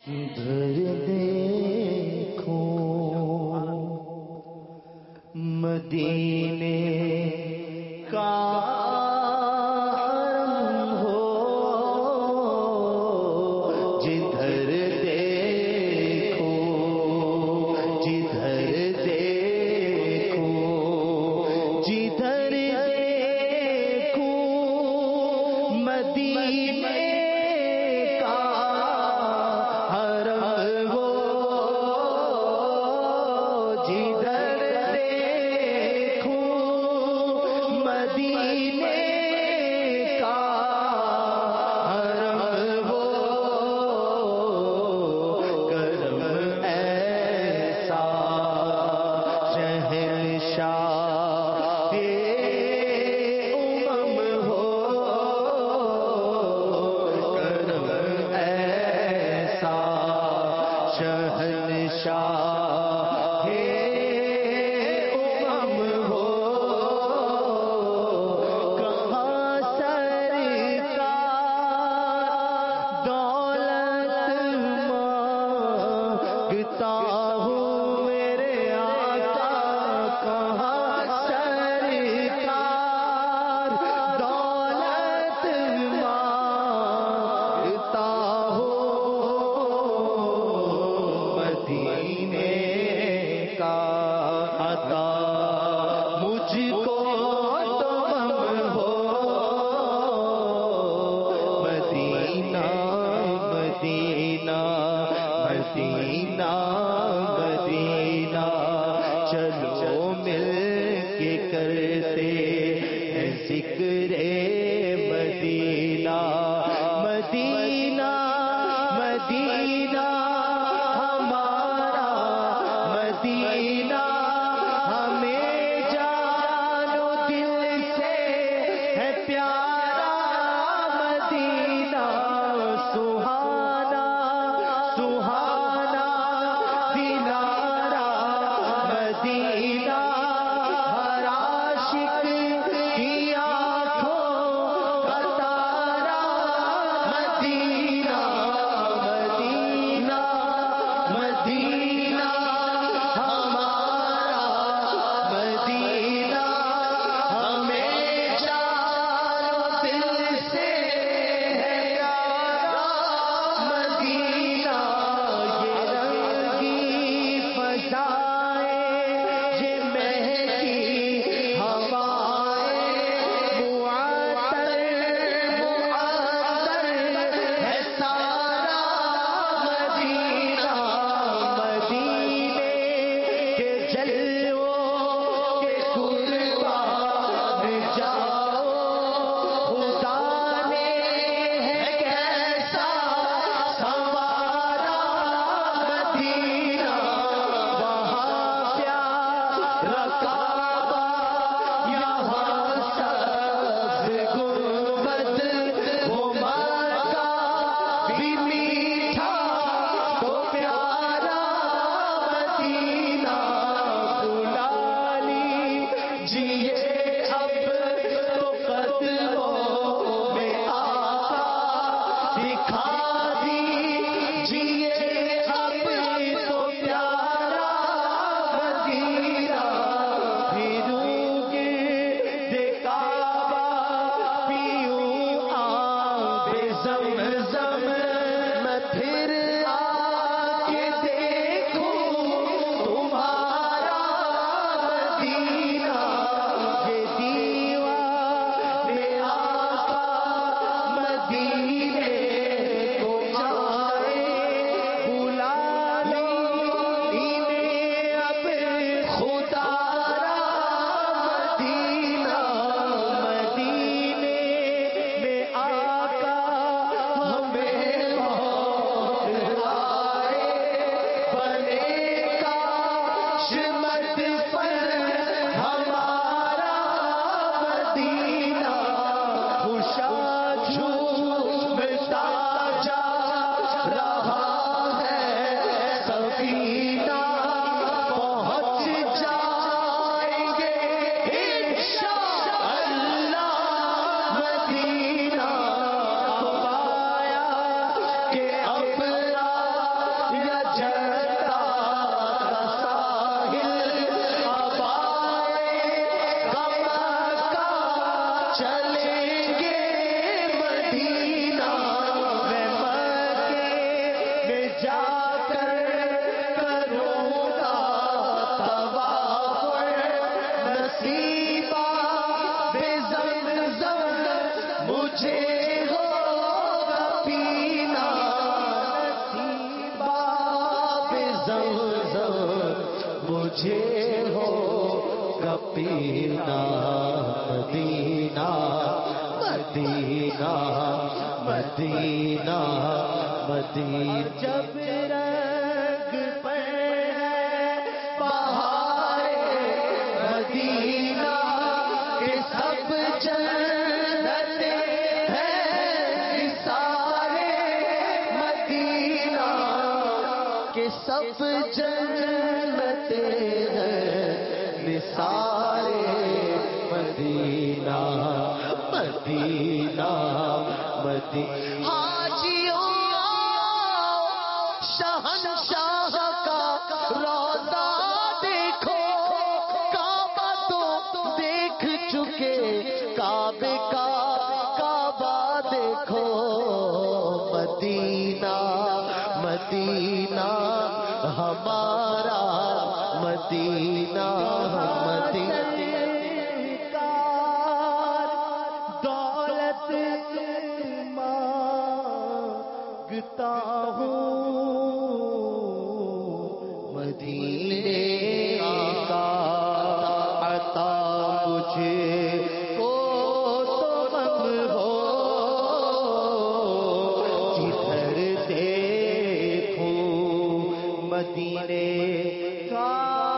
ادھر دیکھو مدینے کا حرم ہو، جدھر دیکھو جدھر دیکھو جدھر دیکھو مدینے کا حرم ہو، جدھر دیکھو مدینے کا حرم ہو، کرم ایسا شہنشاہ امم ہو، کرم ایسا شہنشاہ امم ہو، کہاں سرکار دولت مانگتا ہوں میرے آقا، کہاں سرکار دولت مانگتا ہوں، مدینے کا عطا مجھ کو تو غم ہو، مدینہ مدینہ مدینہ مدینہ، چلو مل کے کرتے ہیں ذکر مدینہ، مدینہ مدینہ ہمارا مدینہ، ہمیں جان و دل سے ہے پیارا مدینہ، سہانا سہانا دلارا مدینہ، ہر عاشق کی آنکھ جا کر کروں گا طواف نصیبہ بے زمزم مجھے ہوگا پینا نصیبہ بے زمزم مجھے ہوگا پینا مدینہ مدینہ مدینہ مدینہ جب رنگ پر ہے بہار مدینہ کے سب جنتے ہیں سارے مدینہ کے سب جنتے ہیں سارے مدینہ مدینہ مدینہ حاجیوں شہنشاہ کا روضہ دیکھو کعبہ تو دیکھ چکے کعبے کا کعبہ دیکھو مدینہ مدینہ ہمارا مدینہ مدینہ دولت مانگتا ہوں مدینے کا عطا مجھے کو تو غم ہو جدھر دیکھوں مدینے کا